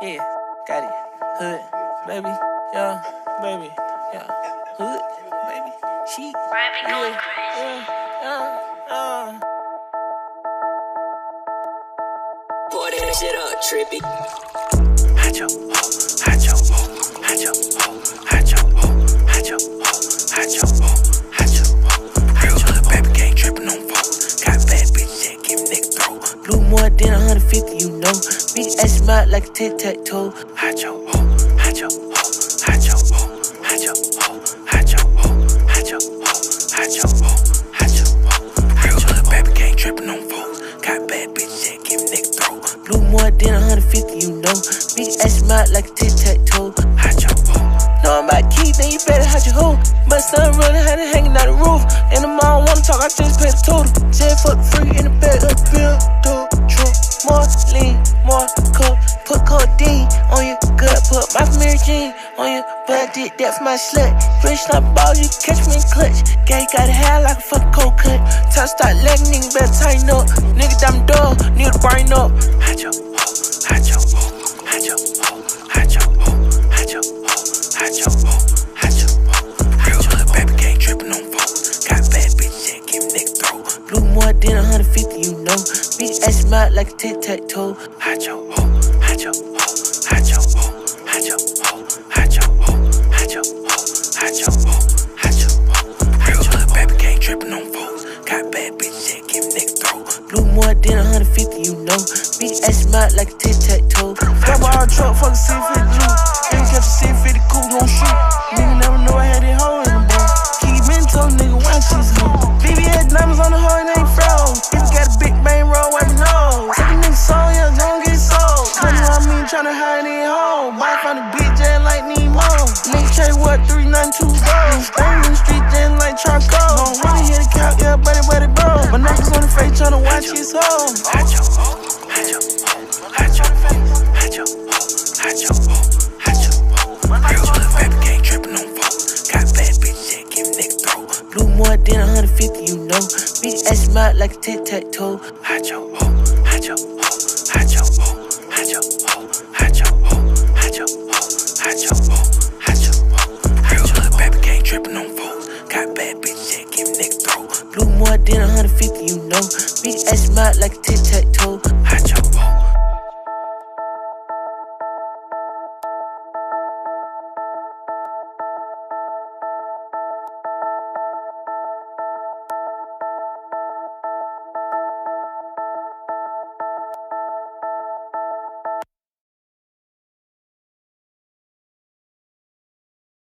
Yeah, got it. Hood, baby, yeah, baby, yeah. Hood, baby, she, yeah, yeah. Pour that shit up, trippy. Hacho, ho, hacho, ho, hacho, ho, hacho, ho, hacho, ho, hacho, ho, hacho, ho. Real hood, baby, can't trippin' on foes. Got bad bitch that give neck throw. Blue more than 150, you know. Big ass smile like a tic-tac-toe. Hacho, ho, hacho, ho, hacho, ho, hacho, ho, hacho, ho, hacho, ho, hacho, ho, hacho, ho. Real hood, baby, can't trippin' on foes. Got bad bitch that give neck throw. Blue more than 150, you know. Big ass smile like a tic-tac-toe. Hacho, ho. Know I'm about keys, then you better hide your hoe. My son running, had it hanging out the roof. And the mom wanna talk, I just paid the total. Said fuck free in the bed of bill, do, truck. More lean, more coke. Put codeine on your gut. Put my Mary Jean on your butt. Did that for my slut. Rich not balls, you catch me in clutch. Gang got a hair like a fucking cold cut. Time start lagging, nigga better tighten up. Nigga dumb dog, nigga brain up. Hacho, ho, hacho, ho, hacho, ho, hacho, ho, hacho, ho, hacho, ho, hacho, ho. Real hood, baby, can't trippin' on foes. Got bad bitch that give neck throw. Blue more than 150, you know. Big ass smile like a tic-tac-toe. Hacho, ho, hacho, ho, hacho, ho, hacho, ho, hacho, ho, hacho, ho, hacho, ho, hacho, ho. Real hood, baby, can't trippin' on foes. Got bad bitch that give neck throw. Blue more than 150, you know. Big ass smile like a tic-tac-toe. Grab a hard truck, fuck a C50 juice. Ain't catch a C50 coupe, gon' shoot. Nigga never know I had that hoe in the bone. Keep mental, nigga, watch this hoe. BBS diamonds on the hoe, it ain't froze. If you got a big bang roll, wipe your nose. Take a nigga soul, yeah, don't get sold. Money on me, tryna hide in home. Buy from the bitch, just like Nemo. Nigga trade what, 392 gold. Staying in the street, just like charcoal. Don't wanna hear the count, yeah, buddy, bro. My niggas on the face, tryna watch his hoe. Hacho, ho, hacho, ho, hacho, ho, hacho, ho, hacho, ho, hacho, ho. Real hood, baby, can't trippin' on foes. Got bad bitch that give neck throw. Blue more than 150, you know. Big ass smile like a tic-tac-toe. Hacho, ho, hacho, ho, hacho, ho, hacho, ho, hacho, ho, hacho, ho, hacho, ho, hacho, ho. Real hood, baby, can't trippin' on foes. Got bad bitch that give neck throw. Blue more than 150, you know. Big ass smile like a tic-tac-toe.